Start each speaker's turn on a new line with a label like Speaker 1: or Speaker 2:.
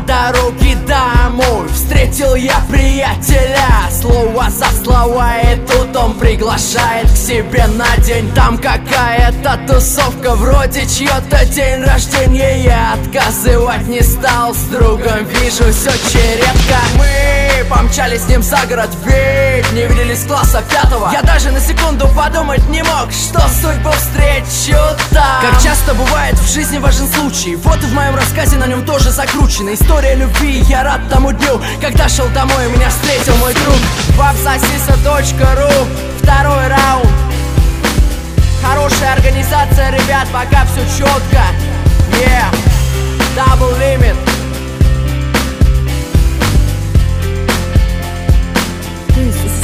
Speaker 1: дороге домой встретил я приятеля, слово за слово, и тут он приглашает к себе на день. Там какая-то тусовка, вроде чьё-то день рождения. Я отказывать не стал, с другом вижусь очень редко. Мы помчались с ним за город, ведь не виделись с класса 5-го. Я даже на секунду подумать не мог, что судьбу встречу там. Как часто бывает в жизни важен случай, вот и в моем рассказе на нем тоже закручена история любви. Я рад тому дню, когда шел домой, меня встретил мой друг. Babsasisa.ru, второй раунд. Хорошая организация, ребят, пока все четко. Yeah, Double Limit.
Speaker 2: This is